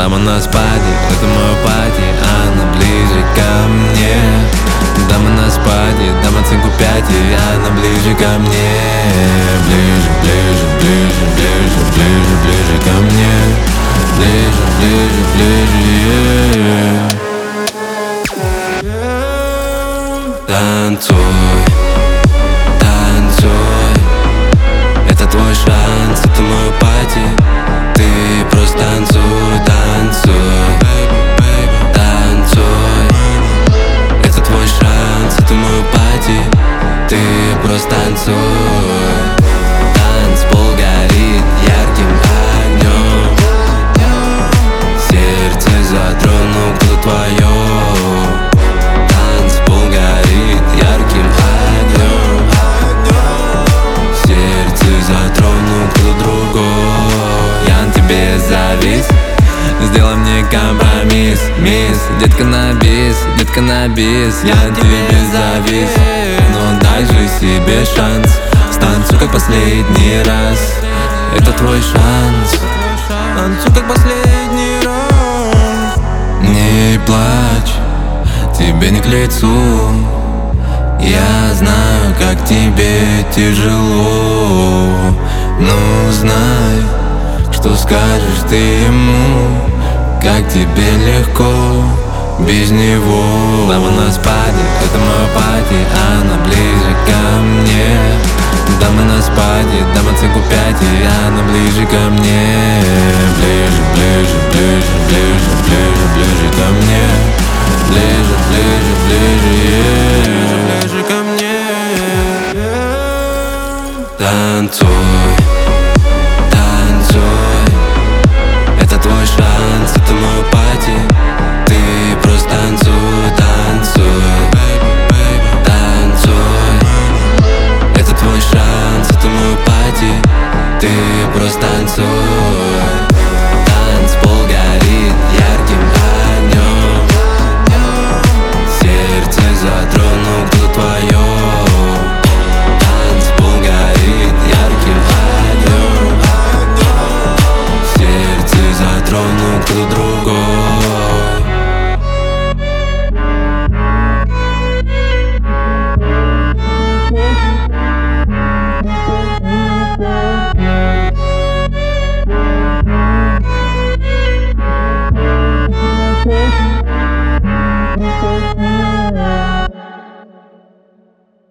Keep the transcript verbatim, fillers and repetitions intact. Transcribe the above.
Дама на спаде, это мой пати, она ближе ко мне. Дама на спаде, дам оценку пять, и она ближе ко мне. Ближе, ближе, ближе, ближе, ближе, ближе ко мне. Ближе, ближе, ближе, yeah. Танцуй, танцуй, это твой шанс, это мой пати. Ты просто танцуй, танцуй, танцуй, это твой шанс, это мой пати. Ты просто танцуй. Танцпол горит ярким огнем, сердце затронул кто-то твое. Танцпол горит ярким огнем, сердце затронул кто-то другой. Я на тебе завис, сделай мне компромисс, мисс. Детка на бис, детка на бис. Я на тебе завис, но дай же себе шанс. Станцуй как последний раз, это твой шанс. Танцуй как последний раз. Не плачь, тебе не к лицу. Я знаю, как тебе тяжело, но знай, что скажешь ты ему, как тебе легко без него. Дама на спаде, это мой пати, она ближе ко мне. Дама на спаде, дам оценку пять, и она ближе ко мне. Ближе, ближе, ближе, ближе, ближе, ближе ко мне. Ближе, ближе, ближе, yeah. Ближе ко мне. Танцуй, танцуй, это твой шанс, это мой пати. Ты просто танцуй, танцуй, танцуй, это твой шанс, это мой пати. Ты просто танцуй. Танцпол горит ярким огнем, сердце затронул кто-то твое. Танцпол горит ярким огнем, сердце затронул кто-то другой.